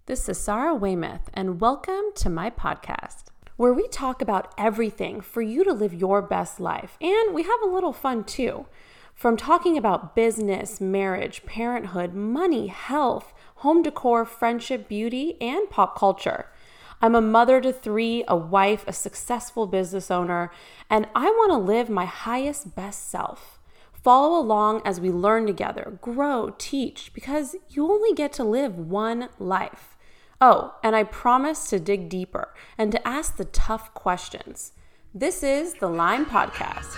This is Sarah Weymouth, and welcome to my podcast, where we talk about everything for you to live your best life. And we have a little fun too. From talking about business, marriage, parenthood, money, health, home decor, friendship, beauty, and pop culture. I'm a mother to 3, a wife, a successful business owner, and I want to live my highest, best self. Follow along as we learn together, grow, teach, because you only get to live one life. Oh, and I promise to dig deeper and to ask the tough questions. This is the Lime Podcast.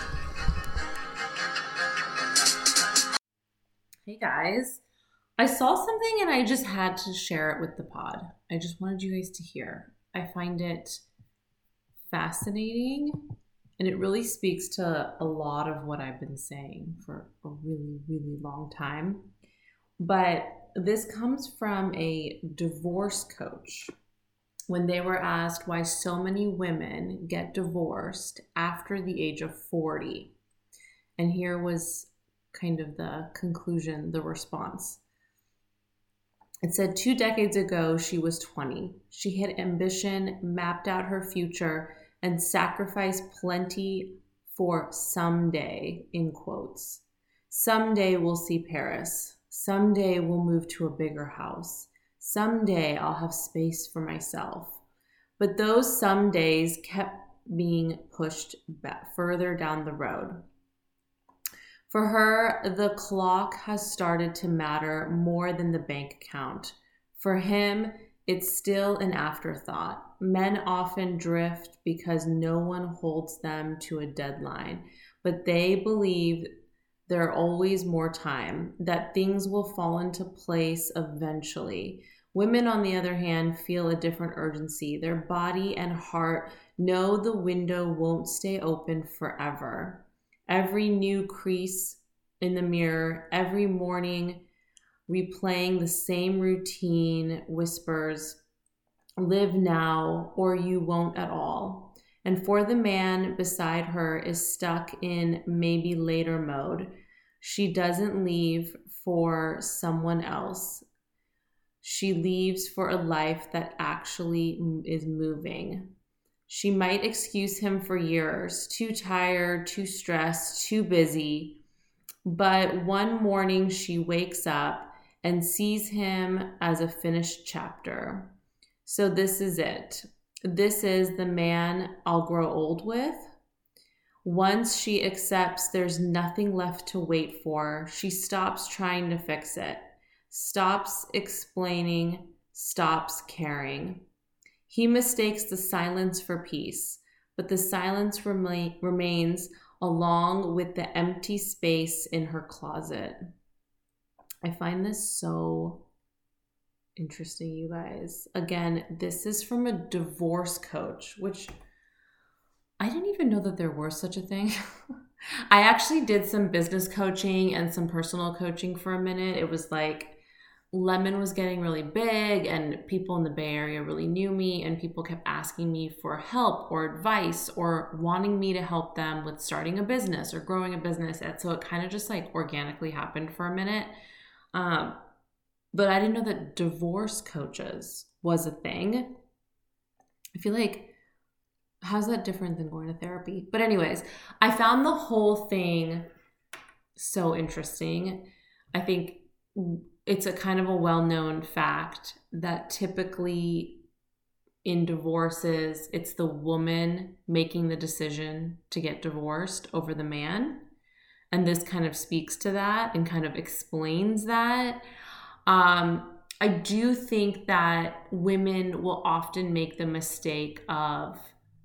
Hey guys, I saw something and I just had to share it with the pod. I just wanted you guys to hear. I find it fascinating and it really speaks to a lot of what I've been saying for a really, really long time. But this comes from a divorce coach when they were asked why so many women get divorced after the age of 40. And here was kind of the conclusion, the response. It said 2 decades ago, she was 20. She had ambition, mapped out her future, and sacrificed plenty for someday, in quotes. Someday we'll see Paris. Someday we'll move to a bigger house. Someday I'll have space for myself. But those some days kept being pushed back further down the road. For her, the clock has started to matter more than the bank account. For him, it's still an afterthought. Men often drift because no one holds them to a deadline, but they believe there's always more time, that things will fall into place eventually. Women, on the other hand, feel a different urgency. Their body and heart know the window won't stay open forever. Every new crease in the mirror, every morning replaying the same routine whispers, live now or you won't at all. And for the man beside her is stuck in maybe later mode. She doesn't leave for someone else. She leaves for a life that actually is moving. She might excuse him for years, too tired, too stressed, too busy. But one morning she wakes up and sees him as a finished chapter. So this is it. This is the man I'll grow old with. Once she accepts there's nothing left to wait for, she stops trying to fix it, stops explaining, stops caring. He mistakes the silence for peace, but the silence remains along with the empty space in her closet. I find this so interesting, you guys. Again, this is from a divorce coach, which I didn't even know that there was such a thing. I actually did some business coaching and some personal coaching for a minute. It was like Lemon was getting really big and people in the Bay Area really knew me and people kept asking me for help or advice or wanting me to help them with starting a business or growing a business. And so it kind of just like organically happened for a minute. But I didn't know that divorce coaches was a thing. I feel like, how's that different than going to therapy? But anyways, I found the whole thing so interesting. I think it's a kind of a well-known fact that typically in divorces, it's the woman making the decision to get divorced over the man. And this kind of speaks to that and kind of explains that. I do think that women will often make the mistake of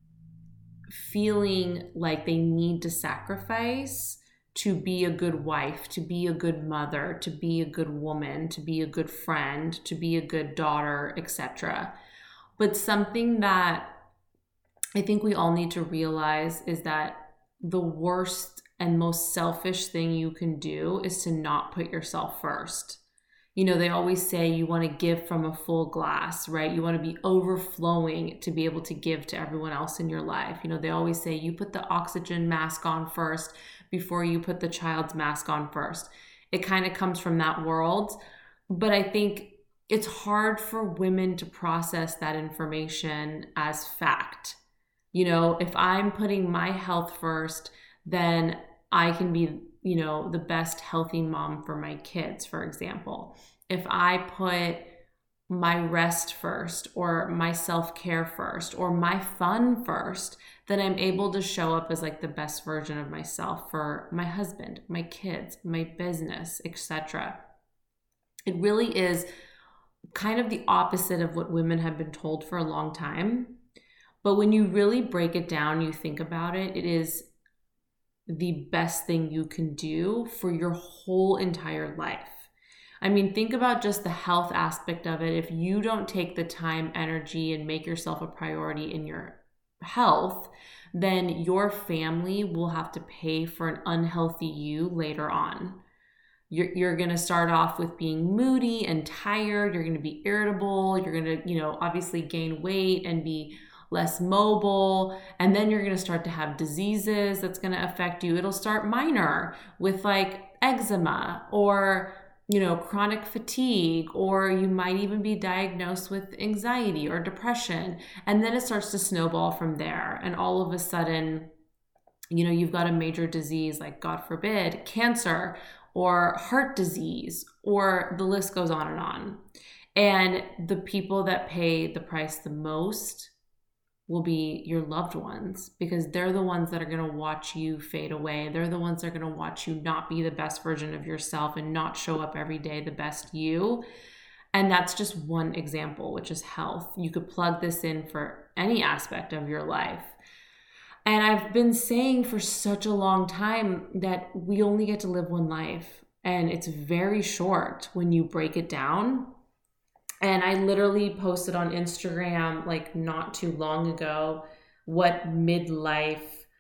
feeling like they need to sacrifice to be a good wife, to be a good mother, to be a good woman, to be a good friend, to be a good daughter, etc. But something that I think we all need to realize is that the worst and most selfish thing you can do is to not put yourself first. You know, they always say you want to give from a full glass, right? You want to be overflowing to be able to give to everyone else in your life. You know, they always say you put the oxygen mask on first before you put the child's mask on first. It kind of comes from that world. But I think it's hard for women to process that information as fact. You know, if I'm putting my health first, then I can be, you know, the best healthy mom for my kids, for example. If I put my rest first, or my self-care first, or my fun first, then I'm able to show up as like the best version of myself for my husband, my kids, my business, etc. It really is kind of the opposite of what women have been told for a long time. But when you really break it down, you think about it, it is the best thing you can do for your whole entire life. I mean, think about just the health aspect of it. If you don't take the time, energy, and make yourself a priority in your health, then your family will have to pay for an unhealthy you later on. You're going to start off with being moody and tired. You're going to be irritable. You're going to, you know, obviously gain weight and be less mobile. And then you're going to start to have diseases that's going to affect you. It'll start minor with like eczema or, you know, chronic fatigue, or you might even be diagnosed with anxiety or depression. And then it starts to snowball from there. And all of a sudden, you know, you've got a major disease like, God forbid, cancer or heart disease, or the list goes on and on. And the people that pay the price the most will be your loved ones, because they're the ones that are going to watch you fade away. They're the ones that are going to watch you not be the best version of yourself and not show up every day the best you. And that's just one example, which is health. You could plug this in for any aspect of your life. And I've been saying for such a long time that we only get to live one life, and it's very short when you break it down. And I literally posted on Instagram like not too long ago what midlife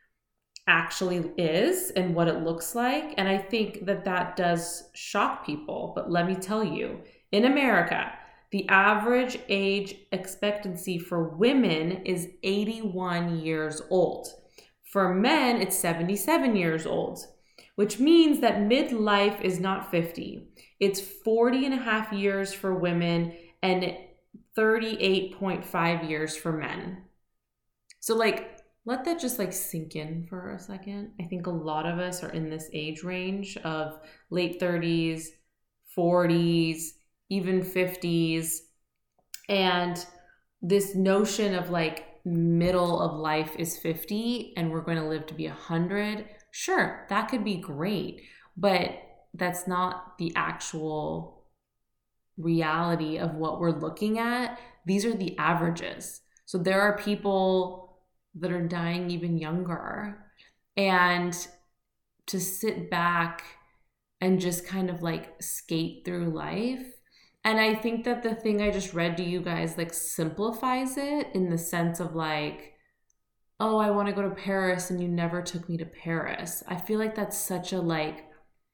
actually is and what it looks like. And I think that that does shock people. But let me tell you, in America, the average age expectancy for women is 81 years old. For men, it's 77 years old, which means that midlife is not 50. It's 40 and a half years for women and 38.5 years for men. So like, let that just like sink in for a second. I think a lot of us are in this age range of late 30s, 40s, even 50s. And this notion of like middle of life is 50 and we're going to live to be 100. Sure, that could be great, but that's not the actual reality of what we're looking at. These are the averages. So there are people that are dying even younger. And to sit back and just kind of like skate through life. And I think that the thing I just read to you guys like simplifies it in the sense of like, oh, I want to go to Paris and you never took me to Paris. I feel like that's such a like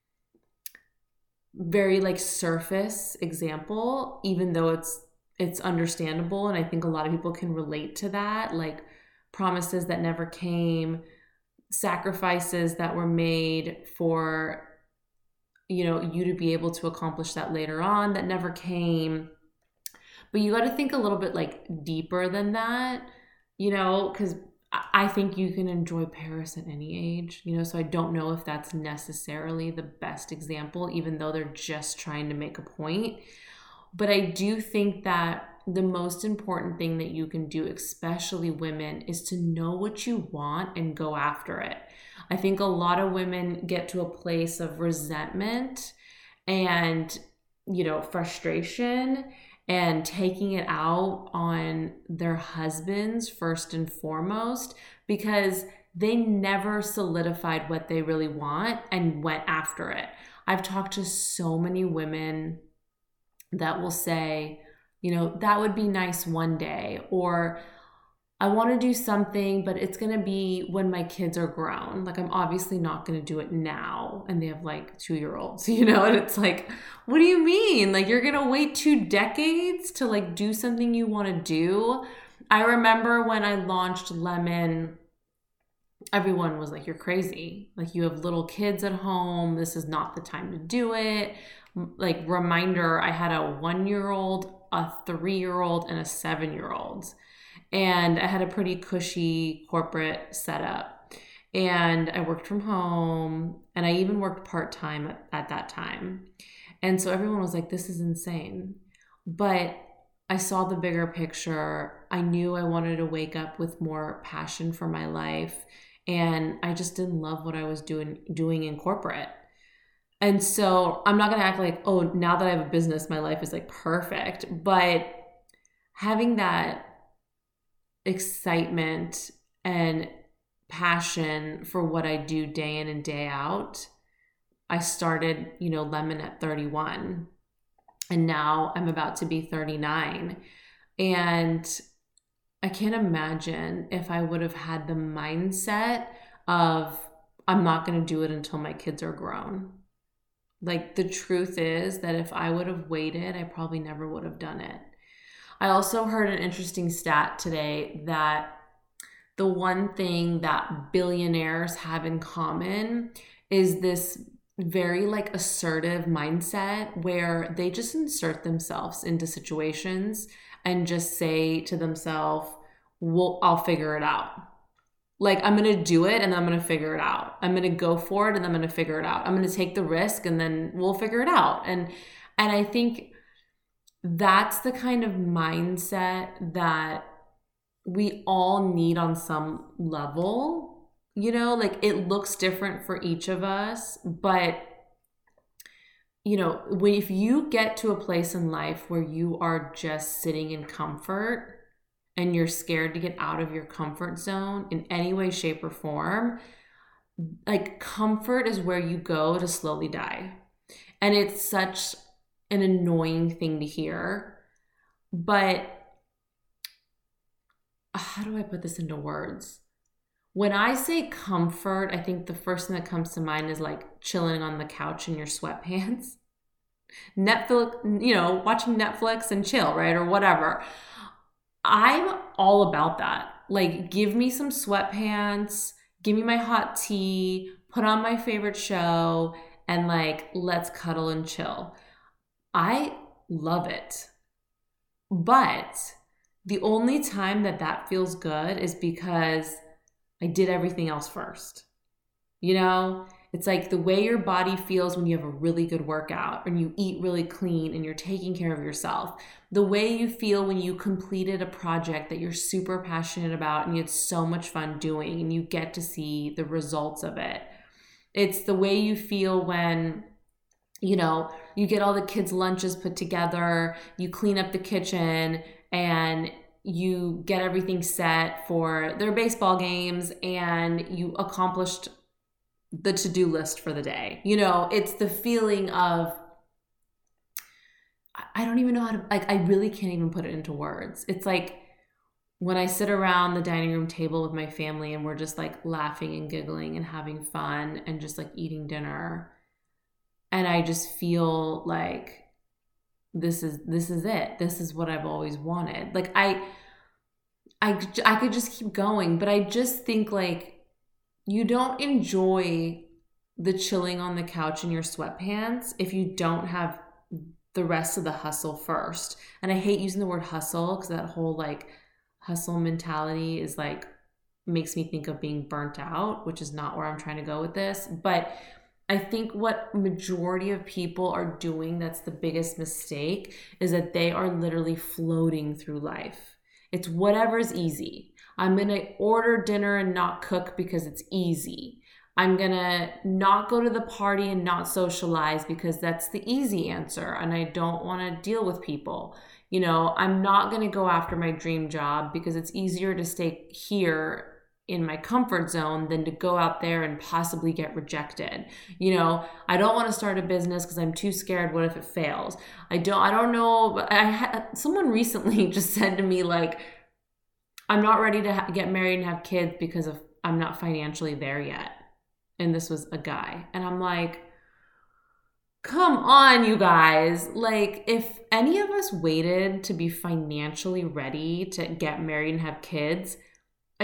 very like surface example, even though it's understandable. And I think a lot of people can relate to that, like promises that never came, sacrifices that were made for, you know, you to be able to accomplish that later on that never came. But you got to think a little bit like deeper than that, you know, because I think you can enjoy Paris at any age, you know, so I don't know if that's necessarily the best example, even though they're just trying to make a point. But I do think that the most important thing that you can do, especially women, is to know what you want and go after it. I think a lot of women get to a place of resentment and, you know, frustration and taking it out on their husbands first and foremost, because they never solidified what they really want and went after it. I've talked to so many women that will say, you know, that would be nice one day, or I want to do something, but it's going to be when my kids are grown. Like, I'm obviously not going to do it now. And they have like 2-year-olds, you know, and it's like, what do you mean? Like, you're going to wait 2 decades to like do something you want to do? I remember when I launched Lemon, everyone was like, you're crazy. Like, you have little kids at home. This is not the time to do it. like reminder, I had a 1-year-old, a 3-year-old, and a 7-year-old. And I had a pretty cushy corporate setup. And I worked from home, and I even worked part-time at that time. And so everyone was like, this is insane. But I saw the bigger picture. I knew I wanted to wake up with more passion for my life. And I just didn't love what I was doing in corporate. And so I'm not going to act like, oh, now that I have a business, my life is like perfect. But having that excitement and passion for what I do day in and day out, I started, Lemon at 31, and now I'm about to be 39. And I can't imagine if I would have had the mindset of, I'm not going to do it until my kids are grown. Like, the truth is that if I would have waited, I probably never would have done it. I also heard an interesting stat today that the one thing that billionaires have in common is this very like assertive mindset where they just insert themselves into situations and just say to themselves, well, I'll figure it out. Like, I'm going to do it and then I'm going to figure it out. I'm going to go for it and I'm going to figure it out. I'm going to take the risk and then we'll figure it out. And I think that's the kind of mindset that we all need on some level. Like, it looks different for each of us, but if you get to a place in life where you are just sitting in comfort and you're scared to get out of your comfort zone in any way, shape, or form, like, comfort is where you go to slowly die. And it's such an annoying thing to hear. But how do I put this into words? When I say comfort, I think the first thing that comes to mind is like chilling on the couch in your sweatpants. Netflix, watching Netflix and chill, right? Or whatever. I'm all about that. Like, give me some sweatpants, give me my hot tea, put on my favorite show, and like, let's cuddle and chill. I love it. But the only time that feels good is because I did everything else first. It's like the way your body feels when you have a really good workout and you eat really clean and you're taking care of yourself. The way you feel when you completed a project that you're super passionate about and you had so much fun doing and you get to see the results of it. It's the way you feel when, you get all the kids' lunches put together, you clean up the kitchen, and you get everything set for their baseball games, and you accomplished the to-do list for the day. It's the feeling of, I don't even know how to, like, I really can't even put it into words. It's like when I sit around the dining room table with my family and we're just like laughing and giggling and having fun and just like eating dinner. And I just feel like this is it. This is what I've always wanted. Like, I could just keep going, but I just think like, you don't enjoy the chilling on the couch in your sweatpants if you don't have the rest of the hustle first. And I hate using the word hustle because that whole like hustle mentality is like, makes me think of being burnt out, which is not where I'm trying to go with this. But I think what majority of people are doing, that's the biggest mistake, is that they are literally floating through life. It's whatever's easy. I'm going to order dinner and not cook because it's easy. I'm going to not go to the party and not socialize because that's the easy answer and I don't want to deal with people. I'm not going to go after my dream job because it's easier to stay here in my comfort zone than to go out there and possibly get rejected. I don't want to start a business because I'm too scared. What if it fails? I don't know. Someone recently just said to me, like, I'm not ready to get married and have kids because I'm not financially there yet. And this was a guy. And I'm like, come on, you guys. Like, if any of us waited to be financially ready to get married and have kids, I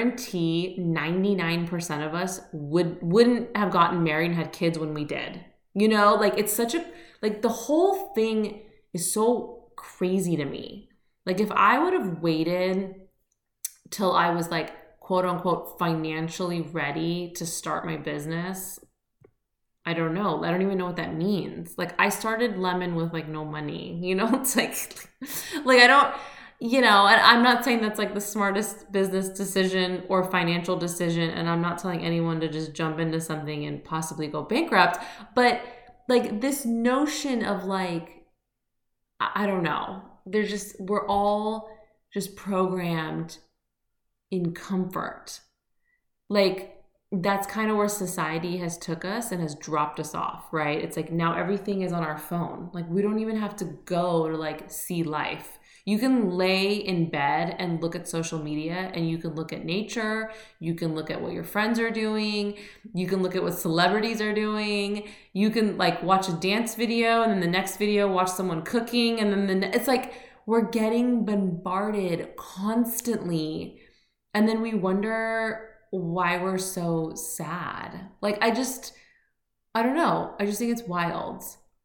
guarantee 99% of us wouldn't have gotten married and had kids when we did. Like it's such a, like the whole thing is so crazy to me. Like if I would have waited till I was like, quote unquote, financially ready to start my business, I don't know. I don't even know what that means. Like I started Lemon with like no money, it's like I don't, and I'm not saying that's like the smartest business decision or financial decision. And I'm not telling anyone to just jump into something and possibly go bankrupt. But like this notion of like, I don't know. We're all just programmed in comfort. Like that's kind of where society has took us and has dropped us off, right? It's like now everything is on our phone. Like we don't even have to go to like see life. You can lay in bed and look at social media and you can look at nature. You can look at what your friends are doing. You can look at what celebrities are doing. You can like watch a dance video and then the next video, watch someone cooking. And then it's like we're getting bombarded constantly. And then we wonder why we're so sad. Like I don't know. I just think it's wild.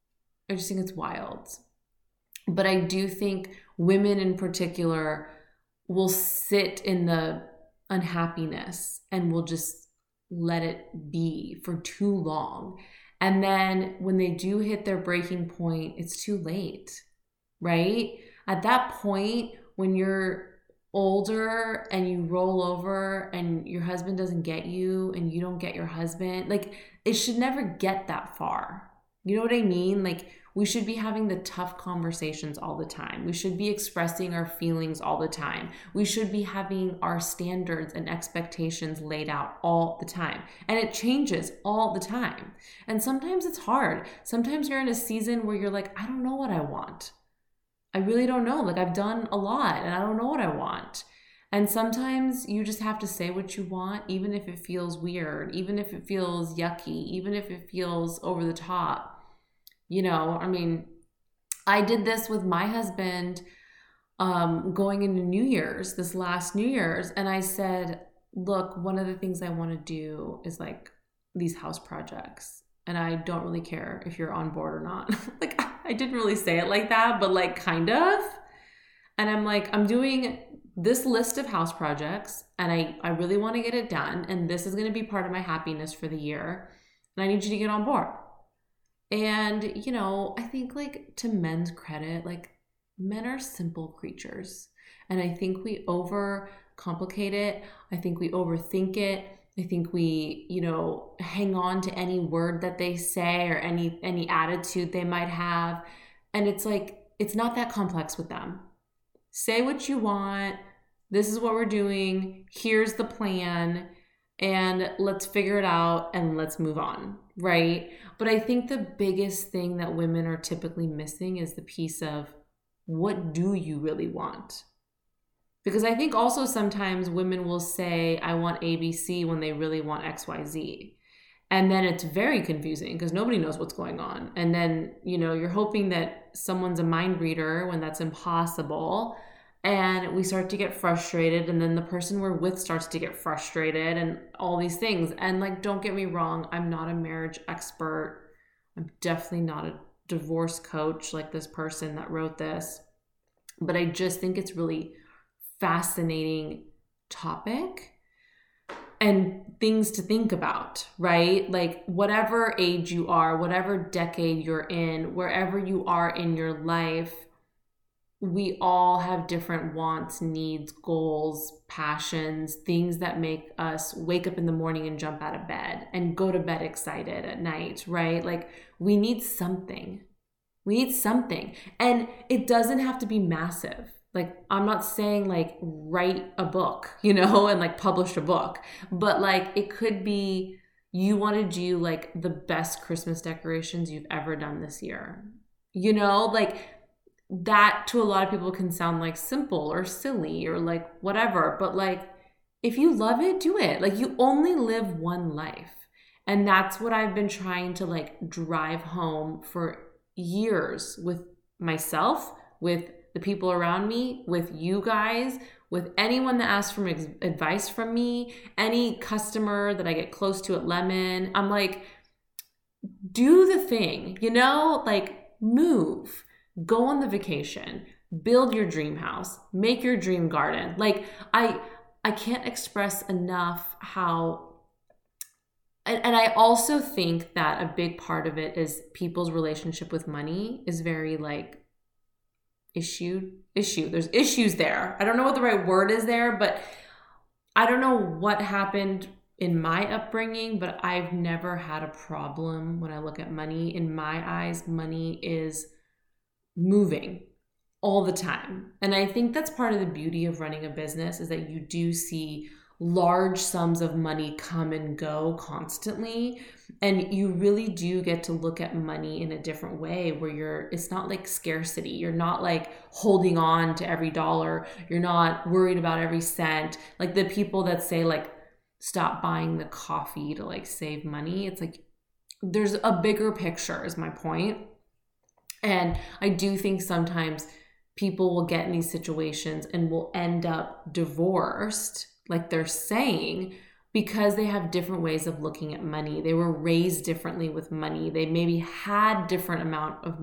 But I do think women in particular will sit in the unhappiness and will just let it be for too long. And then when they do hit their breaking point, it's too late, right? At that point, when you're older and you roll over and your husband doesn't get you and you don't get your husband, like it should never get that far. You know what I mean? Like we should be having the tough conversations all the time. We should be expressing our feelings all the time. We should be having our standards and expectations laid out all the time. And it changes all the time. And sometimes it's hard. Sometimes you're in a season where you're like, I don't know what I want. I really don't know. Like I've done a lot and I don't know what I want. And sometimes you just have to say what you want, even if it feels weird, even if it feels yucky, even if it feels over the top. I mean, I did this with my husband going into New Year's, this last New Year's. And I said, look, one of the things I want to do is like these house projects. And I don't really care if you're on board or not. Like, I didn't really say it like that, but like kind of. And I'm like, I'm doing this list of house projects and I really want to get it done. And this is going to be part of my happiness for the year. And I need you to get on board. And, I think like to men's credit, like men are simple creatures. And I think we overcomplicate it. I think we overthink it. I think we, hang on to any word that they say or any attitude they might have. And it's like, it's not that complex with them. Say what you want. This is what we're doing. Here's the plan. And let's figure it out and let's move on, right? But I think the biggest thing that women are typically missing is the piece of what do you really want? Because I think also sometimes women will say, I want ABC when they really want XYZ. And then it's very confusing because nobody knows what's going on. And then, you're hoping that someone's a mind reader when that's impossible. And we start to get frustrated. And then the person we're with starts to get frustrated and all these things. And like, don't get me wrong, I'm not a marriage expert. I'm definitely not a divorce coach like this person that wrote this. But I just think it's really fascinating topic and things to think about, right? Like whatever age you are, whatever decade you're in, wherever you are in your life, we all have different wants, needs, goals, passions, things that make us wake up in the morning and jump out of bed and go to bed excited at night, right? Like we need something. And it doesn't have to be massive. Like, I'm not saying like write a book, and like publish a book, but like it could be you want to do like the best Christmas decorations you've ever done this year, like that to a lot of people can sound like simple or silly or like whatever, but like if you love it, do it. Like you only live one life. And that's what I've been trying to like drive home for years with myself, with the people around me, with you guys, with anyone that asks for advice from me, any customer that I get close to at Lemon. I'm like, do the thing, like move, go on the vacation, build your dream house, make your dream garden. Like I can't express enough how, and I also think that a big part of it is people's relationship with money is very like issue. There's issues there. I don't know what the right word is there, but I don't know what happened in my upbringing, but I've never had a problem when I look at money. In my eyes, money is moving all the time. And I think that's part of the beauty of running a business, is that you do see large sums of money come and go constantly. And you really do get to look at money in a different way, where it's not like scarcity. You're not like holding on to every dollar. You're not worried about every cent. Like the people that say like, stop buying the coffee to like save money. It's like, there's a bigger picture is my point. And I do think sometimes people will get in these situations and will end up divorced, like they're saying, because they have different ways of looking at money. They were raised differently with money. They maybe had different amount of,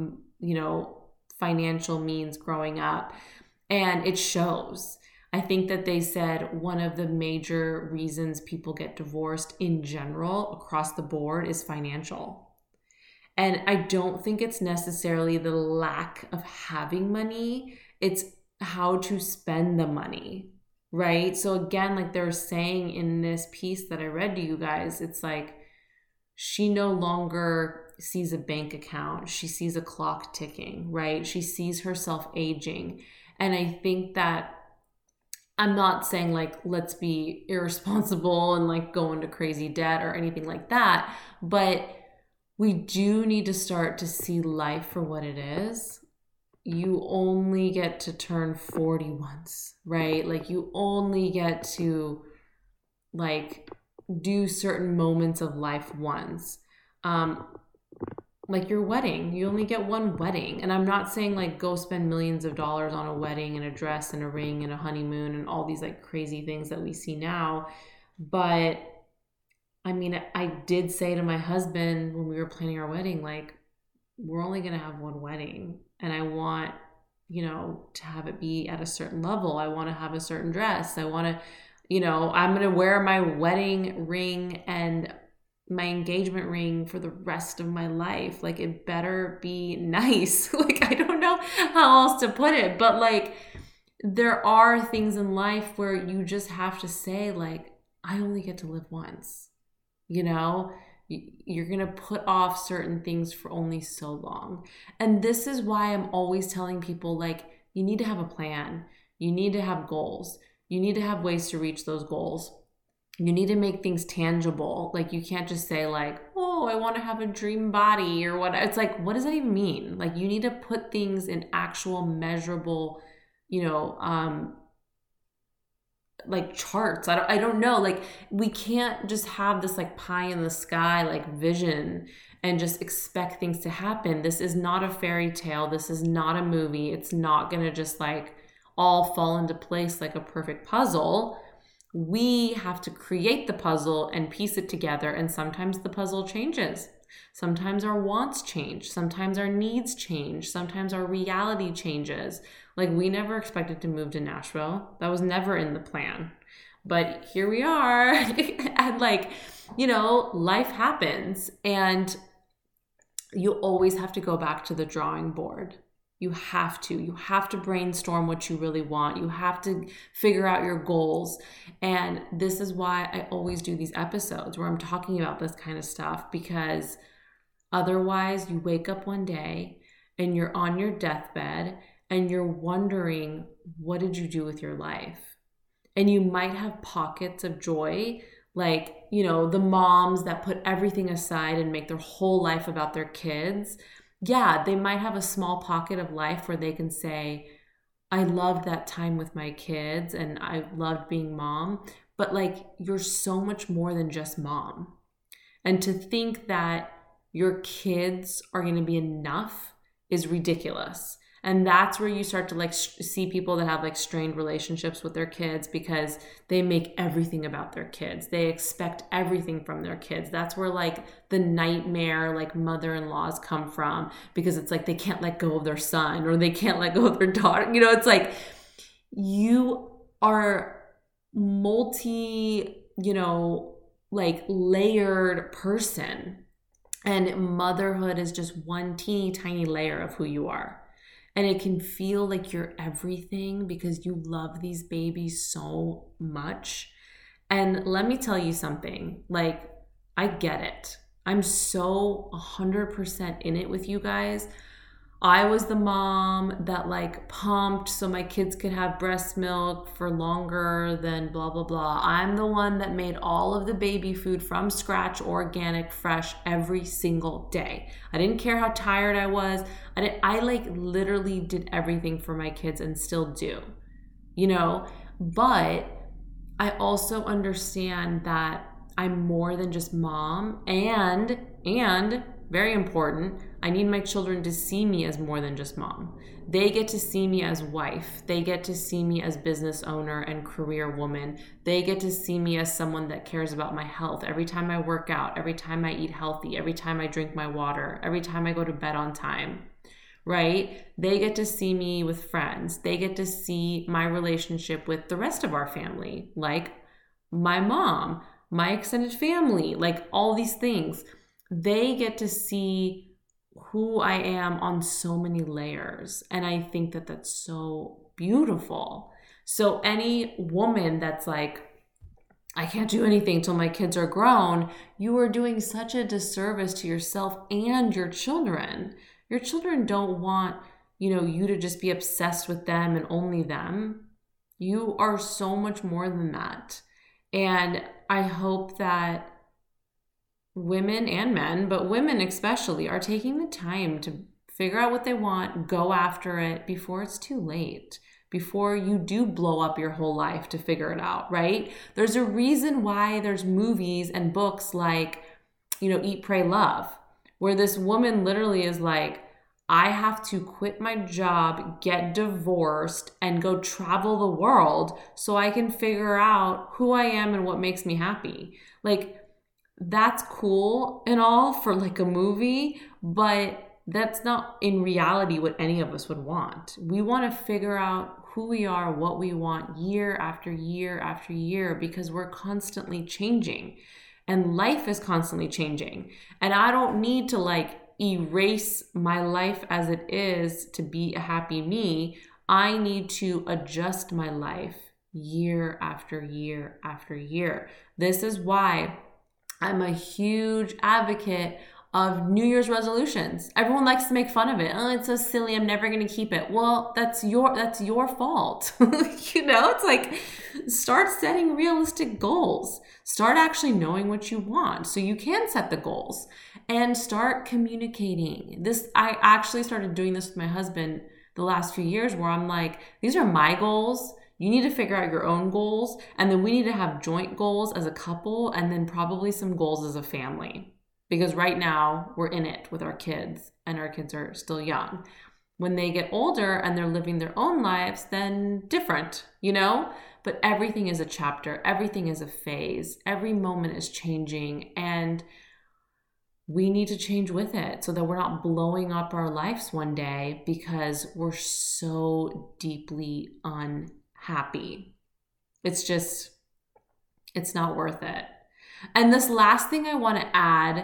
financial means growing up, and it shows. I think that they said one of the major reasons people get divorced in general across the board is financial. And I don't think it's necessarily the lack of having money. It's how to spend the money, right? So again, like they're saying in this piece that I read to you guys, it's like she no longer sees a bank account. She sees a clock ticking, right? She sees herself aging. And I think that I'm not saying like, let's be irresponsible and like go into crazy debt or anything like that, but we do need to start to see life for what it is. You only get to turn 40 once, right? Like you only get to like do certain moments of life once. Like your wedding, you only get one wedding. And I'm not saying like go spend millions of dollars on a wedding and a dress and a ring and a honeymoon and all these like crazy things that we see now. But I mean, I did say to my husband when we were planning our wedding, like, we're only going to have one wedding. And I want, to have it be at a certain level. I want to have a certain dress. I want to, I'm going to wear my wedding ring and my engagement ring for the rest of my life. Like, it better be nice. Like, I don't know how else to put it, but like, there are things in life where you just have to say, like, I only get to live once. You're going to put off certain things for only so long. And this is why I'm always telling people, like, you need to have a plan. You need to have goals. You need to have ways to reach those goals. You need to make things tangible. Like, you can't just say like, oh, I want to have a dream body or what. It's like, what does that even mean? Like, you need to put things in actual measurable, like charts. I don't know. Like, we can't just have this like pie in the sky, like vision and just expect things to happen. This is not a fairy tale. This is not a movie. It's not going to just like all fall into place like a perfect puzzle. We have to create the puzzle and piece it together. And sometimes the puzzle changes. Sometimes our wants change. Sometimes our needs change. Sometimes our reality changes. Like, we never expected to move to Nashville. That was never in the plan. But here we are. And like, life happens. And you always have to go back to the drawing board. You have to brainstorm what you really want. You have to figure out your goals. And this is why I always do these episodes where I'm talking about this kind of stuff, because otherwise you wake up one day and you're on your deathbed and you're wondering, what did you do with your life? And you might have pockets of joy, like, the moms that put everything aside and make their whole life about their kids. Yeah, they might have a small pocket of life where they can say, I loved that time with my kids and I loved being mom. But like, you're so much more than just mom. And to think that your kids are going to be enough is ridiculous. And that's where you start to like see people that have like strained relationships with their kids because they make everything about their kids. They expect everything from their kids. That's where like the nightmare like mother-in-laws come from, because it's like they can't let go of their son or they can't let go of their daughter. You know, it's like you are multi, you know, like layered person, and motherhood is just one teeny tiny layer of who you are. And it can feel like you're everything because you love these babies so much. And let me tell you something, like, I get it. I'm so 100% in it with you guys. I was the mom that like pumped so my kids could have breast milk for longer than blah, blah, blah. I'm the one that made all of the baby food from scratch, organic, fresh, every single day. I didn't care how tired I was. I like literally did everything for my kids and still do, you know, but I also understand that I'm more than just mom, and very important, I need my children to see me as more than just mom. They get to see me as wife. They get to see me as business owner and career woman. They get to see me as someone that cares about my health. Every time I work out, every time I eat healthy, every time I drink my water, every time I go to bed on time, right? They get to see me with friends. They get to see my relationship with the rest of our family, like my mom, my extended family, like all these things. They get to see who I am on so many layers. And I think that that's so beautiful. So any woman that's like, I can't do anything till my kids are grown, you are doing such a disservice to yourself and your children. Your children don't want, you know, you to just be obsessed with them and only them. You are so much more than that. And I hope that women and men, but women especially, are taking the time to figure out what they want, go after it before it's too late, before you do blow up your whole life to figure it out, right? There's a reason why there's movies and books like, you know, Eat, Pray, Love, where this woman literally is like, I have to quit my job, get divorced, and go travel the world so I can figure out who I am and what makes me happy. Like, that's cool and all for like a movie, but that's not in reality what any of us would want. We want to figure out who we are, what we want year after year after year, because we're constantly changing and life is constantly changing. And I don't need to like erase my life as it is to be a happy me. I need to adjust my life year after year after year. This is why I'm a huge advocate of New Year's resolutions. Everyone likes to make fun of it. Oh, it's so silly. I'm never going to keep it. Well, that's your fault. You know, it's like, start setting realistic goals. Start actually knowing what you want so you can set the goals, and start communicating. I actually started doing this with my husband the last few years, where I'm like, these are my goals. You need to figure out your own goals, and then we need to have joint goals as a couple, and then probably some goals as a family. Because right now we're in it with our kids, and our kids are still young. When they get older and they're living their own lives, then different, you know? But everything is a chapter. Everything is a phase. Every moment is changing, and we need to change with it so that we're not blowing up our lives one day because we're so deeply unhappy. It's not worth it. And this last thing I want to add,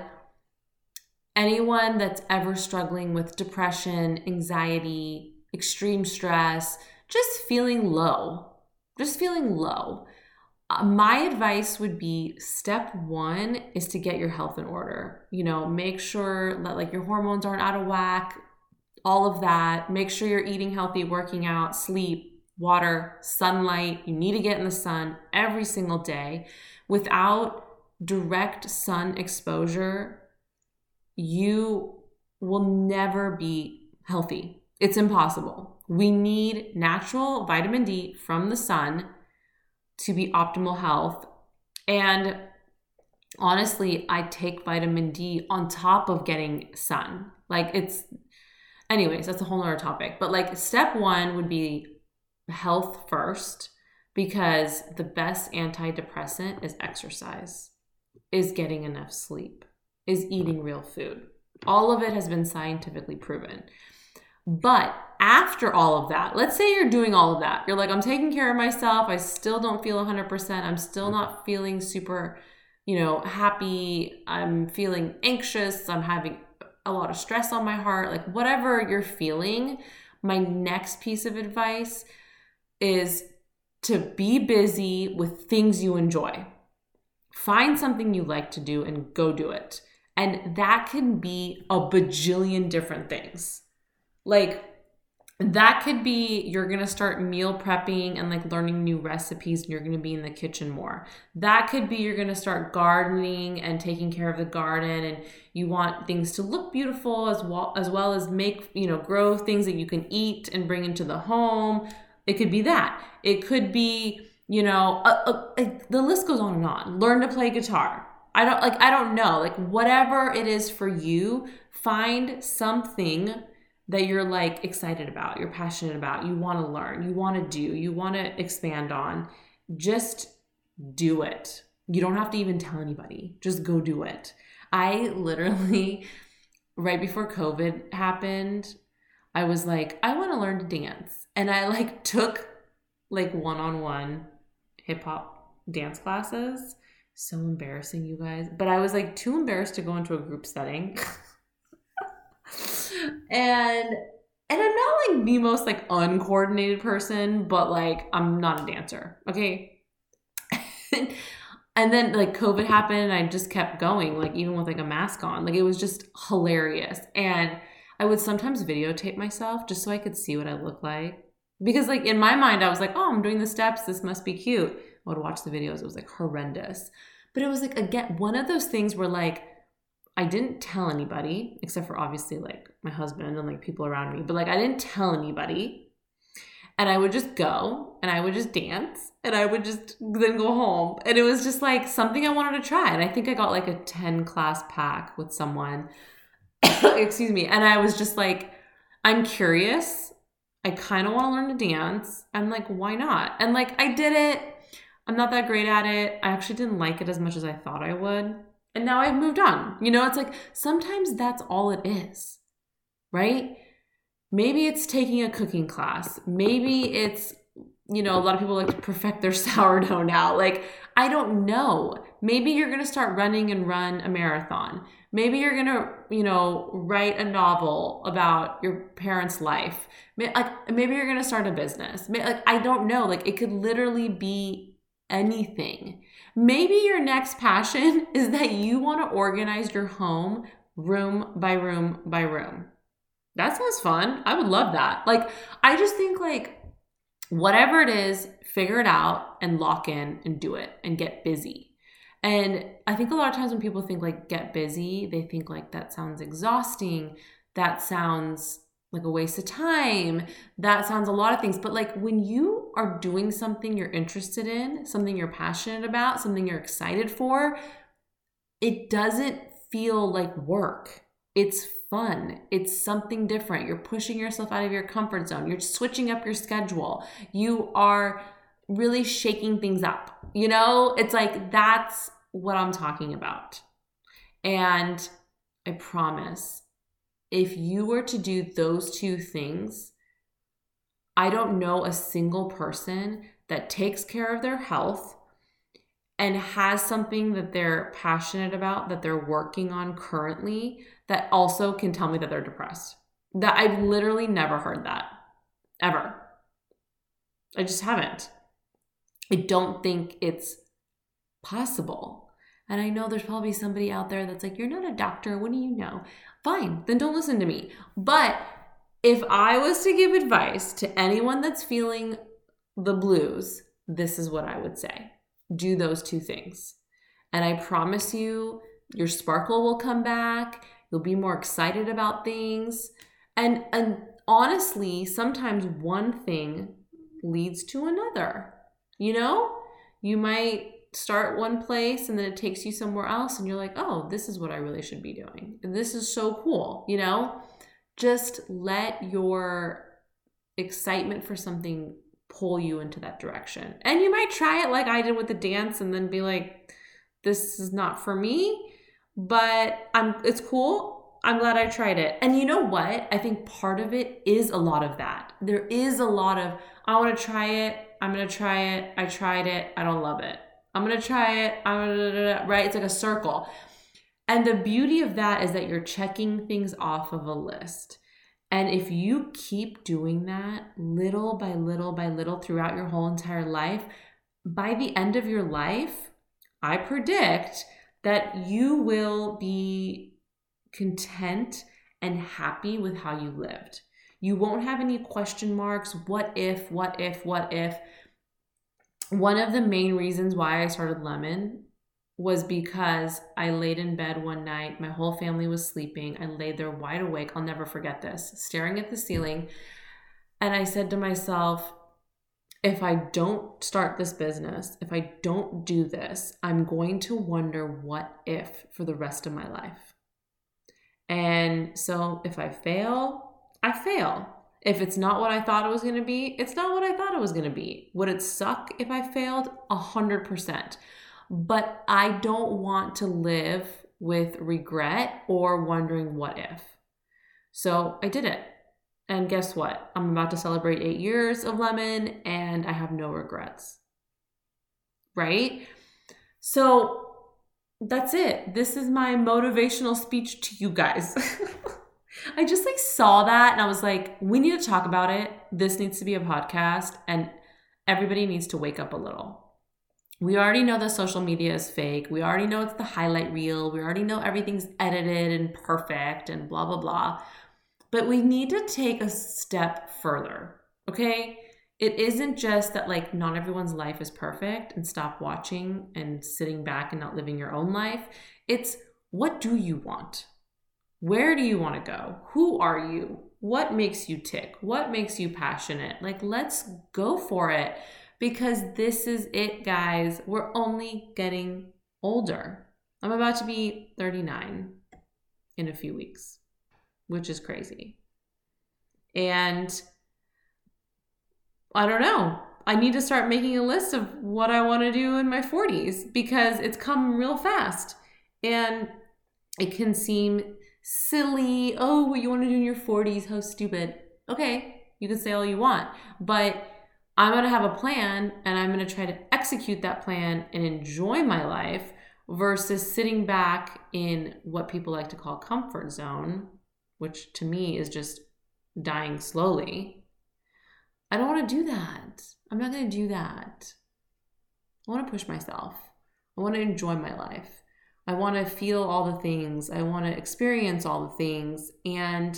anyone that's ever struggling with depression, anxiety, extreme stress, just feeling low, my advice would be, step one is to get your health in order. You know, make sure that like your hormones aren't out of whack, all of that. Make sure you're eating healthy, working out, sleep, water, sunlight. You need to get in the sun every single day. Without direct sun exposure, you will never be healthy. It's impossible. We need natural vitamin D from the sun to be optimal health. And honestly, I take vitamin D on top of getting sun. Like, Anyways, that's a whole nother topic. But like step one would be health first, because the best antidepressant is exercise, is getting enough sleep, is eating real food. All of it has been scientifically proven. But after all of that, let's say you're doing all of that. You're like, I'm taking care of myself. I still don't feel 100%. I'm still not feeling super, happy. I'm feeling anxious. I'm having a lot of stress on my heart. Like whatever you're feeling, my next piece of advice is to be busy with things you enjoy. Find something you like to do and go do it. And that can be a bajillion different things. Like that could be you're going to start meal prepping and like learning new recipes and you're going to be in the kitchen more. That could be you're going to start gardening and taking care of the garden, and you want things to look beautiful as well as make, grow things that you can eat and bring into the home. It could be that. It could be, the list goes on and on. Learn to play guitar. I don't know, like whatever it is for you, find something that you're like excited about, you're passionate about, you want to learn, you want to do, you want to expand on. Just do it. You don't have to even tell anybody. Just go do it. I literally, right before COVID happened, I was like, I want to learn to dance. And I like took like one-on-one hip hop dance classes. So embarrassing, you guys. But I was like too embarrassed to go into a group setting. And I'm not like the most like uncoordinated person, but like I'm not a dancer. Okay. And then like COVID happened and I just kept going, like even with like a mask on. Like it was just hilarious. And I would sometimes videotape myself just so I could see what I look like. Because like in my mind, I was like, oh, I'm doing the steps. This must be cute. I would watch the videos. It was like horrendous. But it was like, again, one of those things where like, I didn't tell anybody, except for obviously like my husband and like people around me, but like I didn't tell anybody. And I would just go and I would just dance and I would just then go home. And it was just like something I wanted to try. And I think I got like a 10 class pack with someone, excuse me. And I was just like, I'm curious. I kind of want to learn to dance. I'm like, why not? And like, I did it. I'm not that great at it. I actually didn't like it as much as I thought I would. And now I've moved on. It's like sometimes that's all it is, right? Maybe it's taking a cooking class. Maybe it's, a lot of people like to perfect their sourdough now. Like, I don't know. Maybe you're going to start running and run a marathon. Maybe you're going to, write a novel about your parents' life. Maybe you're going to start a business. I don't know. Like, it could literally be anything. Maybe your next passion is that you want to organize your home room by room by room. That sounds fun. I would love that. Like, I just think like whatever it is, figure it out and lock in and do it and get busy. And I think a lot of times when people think like get busy, they think like that sounds exhausting. That sounds like a waste of time. That sounds a lot of things. But like when you are doing something you're interested in, something you're passionate about, something you're excited for, it doesn't feel like work. It's fun. It's something different. You're pushing yourself out of your comfort zone. You're switching up your schedule. You are really shaking things up. It's like that's what I'm talking about. And I promise, if you were to do those two things, I don't know a single person that takes care of their health and has something that they're passionate about, that they're working on currently, that also can tell me that they're depressed. That I've literally never heard that, ever. I just haven't. I don't think it's possible. And I know there's probably somebody out there that's like, you're not a doctor, what do you know? Fine, then don't listen to me. But if I was to give advice to anyone that's feeling the blues, this is what I would say. Do those two things. And I promise you, your sparkle will come back. You'll be more excited about things. And honestly, sometimes one thing leads to another. You might start one place and then it takes you somewhere else and you're like, oh, this is what I really should be doing. And this is so cool, Just let your excitement for something pull you into that direction. And you might try it like I did with the dance and then be like, this is not for me, but it's cool. I'm glad I tried it. And you know what? I think part of it is a lot of that. There is a lot of, I want to try it. I'm going to try it. I tried it. I don't love it. I'm going to try it. Right? It's like a circle. And the beauty of that is that you're checking things off of a list. And if you keep doing that little by little by little throughout your whole entire life, by the end of your life, I predict that you will be content and happy with how you lived. You won't have any question marks. What if? One of the main reasons why I started Lemon was because I laid in bed one night. My whole family was sleeping. I laid there wide awake. I'll never forget this, staring at the ceiling. And I said to myself, if I don't start this business, if I don't do this, I'm going to wonder what if for the rest of my life. And so if I fail, I fail. If it's not what I thought it was going to be, it's not what I thought it was going to be. Would it suck if I failed? 100%. But I don't want to live with regret or wondering what if. So I did it. And guess what? I'm about to celebrate 8 years of Lemon and I have no regrets. Right? So that's it. This is my motivational speech to you guys. I just saw that and I was like, we need to talk about it. This needs to be a podcast and everybody needs to wake up a little. We already know that social media is fake. We already know it's the highlight reel. We already know everything's edited and perfect and blah, blah, blah. But we need to take a step further, okay? It isn't just that not everyone's life is perfect and stop watching and sitting back and not living your own life. It's what do you want? Where do you want to go? Who are you? What makes you tick? What makes you passionate? Let's go for it. Because this is it, guys. We're only getting older. I'm about to be 39 in a few weeks, which is crazy. And I don't know. I need to start making a list of what I want to do in my 40s because it's come real fast. And it can seem silly. Oh, what you want to do in your 40s? How stupid. Okay, you can say all you want. But I'm going to have a plan and I'm going to try to execute that plan and enjoy my life versus sitting back in what people like to call comfort zone, which to me is just dying slowly. I don't want to do that. I'm not going to do that. I want to push myself. I want to enjoy my life. I want to feel all the things. I want to experience all the things. And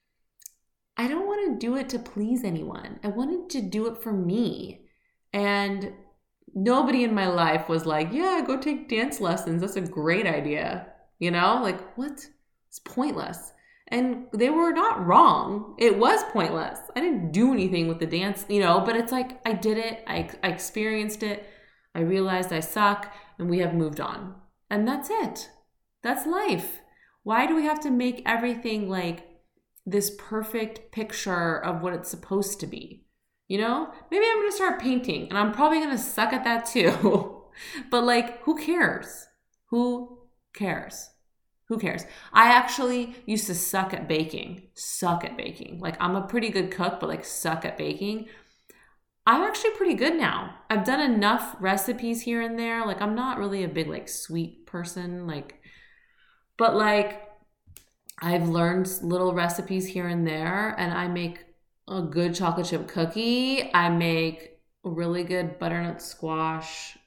I don't want to do it to please anyone. I wanted to do it for me. And nobody in my life was like, yeah, go take dance lessons. That's a great idea. What? It's pointless. And they were not wrong. It was pointless. I didn't do anything with the dance, but it's I did it. I experienced it. I realized I suck and we have moved on. And that's it. That's life. Why do we have to make everything this perfect picture of what it's supposed to be? Maybe I'm going to start painting and I'm probably going to suck at that too. But who cares? Who cares? Who cares? I actually used to suck at baking. I'm a pretty good cook, but suck at baking. I'm actually pretty good now. I've done enough recipes here and there. I'm not really a big sweet person. But I've learned little recipes here and there, and I make a good chocolate chip cookie. I make a really good butternut squash,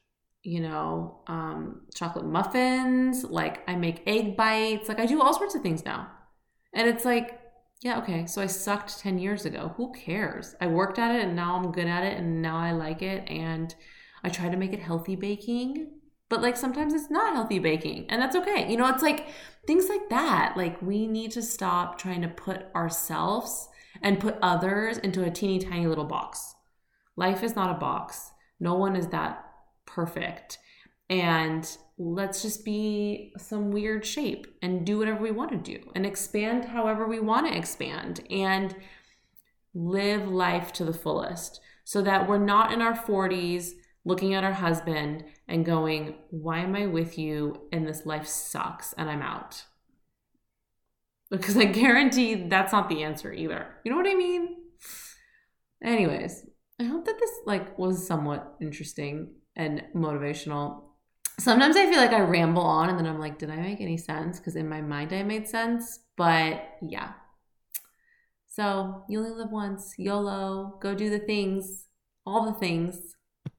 chocolate muffins. I make egg bites. I do all sorts of things now. And it's yeah, okay, so I sucked 10 years ago. Who cares? I worked at it, and now I'm good at it, and now I like it, and I try to make it healthy baking. But sometimes it's not healthy baking, and that's okay. It's things like that. We need to stop trying to put ourselves and put others into a teeny tiny little box. Life is not a box. No one is that perfect. And let's just be some weird shape and do whatever we want to do and expand however we want to expand and live life to the fullest so that we're not in our 40s looking at our husband and going, why am I with you and this life sucks and I'm out? Because I guarantee that's not the answer either. You know what I mean? Anyways, I hope that this was somewhat interesting and motivational. Sometimes I feel like I ramble on and then I'm like, did I make any sense? Because in my mind I made sense. But yeah. So you only live once. YOLO. Go do the things. All the things.